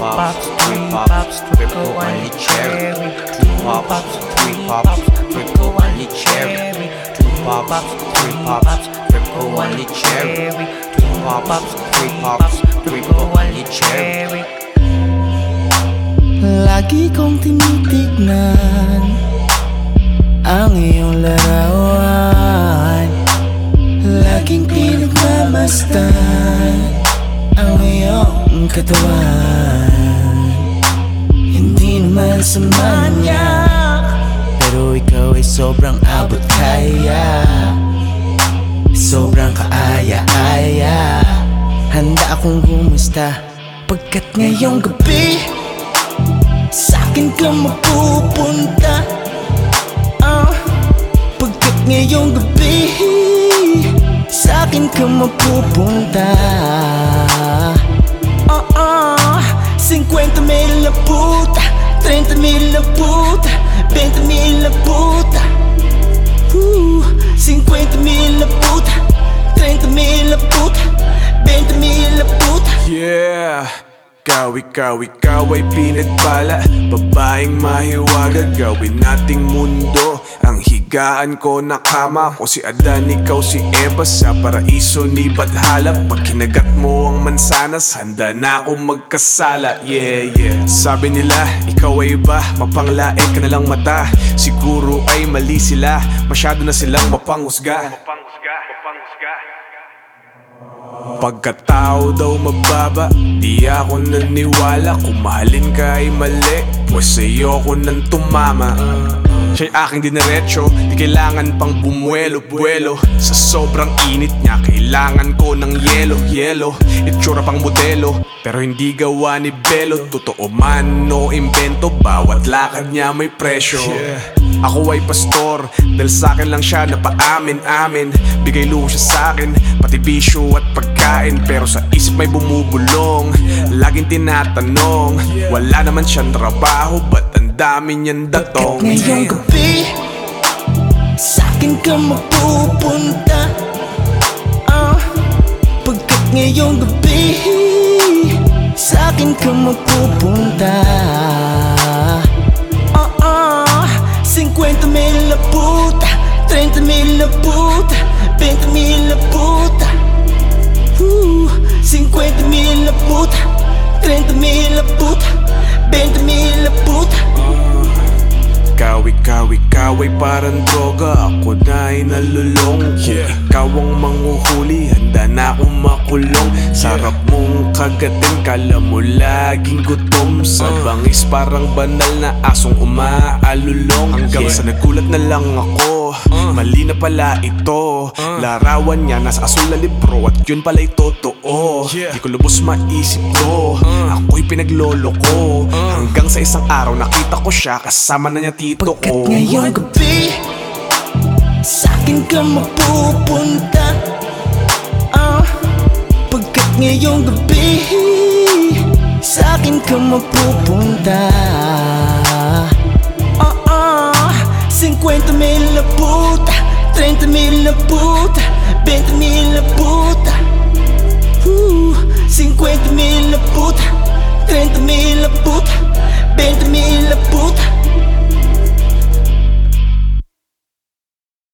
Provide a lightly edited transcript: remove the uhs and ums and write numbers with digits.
pops, 3 pops, triple only cherry. 2 pops, 3 pops, triple only cherry. 2 pops, 3 pops, triple only cherry. 2 pops, 3 pops, triple only cherry. Lagi kong tinitignan ang iyong larawan. Laging pinagmamasdan ang iyong katawan. Hindi naman sa manyak, pero ikaw ay sobrang abot kaya. Sobrang kaaya-aya. Handa akong gumusta pagkat ngayong gabi sa'kin ka mapupunta. Pagkat ngayong gabi sa'kin ka mapupunta. 50,000 na puta, 30,000 na puta, 20,000 na puta, 50,000 na puta, 30,000 na puta, 20,000 na puta. Yeah! Ikaw ay pinagpala, babaeng mahiwaga. Gawin nating mundo ang higaan ko na kama. Ko si Adan, ikaw si Eva, sa paraiso ni Badhala. Pag kinagat mo ang mansanas, handa na akong magkasala. Yeah, yeah. Sabi nila, ikaw ay iba, mapanglae ka na lang mata. Siguro ay mali sila, masyado na silang mapanghusga. Pagkatao daw mababa, di ako naniwala. Kung mahalin ka ay mali, pues sa'yo ko nang tumama. Siya'y aking diniretso, di kailangan pang bumuelo-buelo. Sa sobrang init niya, kailangan ko ng yelo. Itsura pang modelo, pero hindi gawa ni Belo. Totoo man o invento, bawat lakad niya may presyo. Ako ay pastor, dahil sa'kin lang siya napaamin-amin. Bigay luho siya sa'kin, pati bisyo at pagkain. Pero sa isip may bumubulong, laging tinatanong, wala naman siyang trabaho, ba't ang dami niyang datong? Pagkat ngayong gabi sa'kin ka mapupunta. Pagkat ngayong gabi sa'kin ka mapupunta. 50,000 na puta, 30,000 na puta, 20,000 na puta, 50,000 na puta, 30,000 na puta, 20,000 na puta. Ikaw ay parang droga, ako na ay nalulong. Ikaw ang manghuhuli, handa na akong makulong. Sarap mong kagatin, kala mo laging gutom. Sa bangis parang banal na asong umaalulong. Hanggang sa nagulat na lang ako, mali na pala ito. Larawan niya nasa asul na libro, at yun pala'y totoo. Di ko lubos maisip to, ako'y pinaglolo ko. Hanggang sa isang araw nakita ko siya, kasama na niya tito ko. Pagkat ngayong gabi sa'kin ka mapupunta. Pagkat ngayong gabi sa'kin ka mapupunta. 50,000 na puta, 30,000 na puta, 20,000 na puta, 50,000 na puta, 30,000 na puta.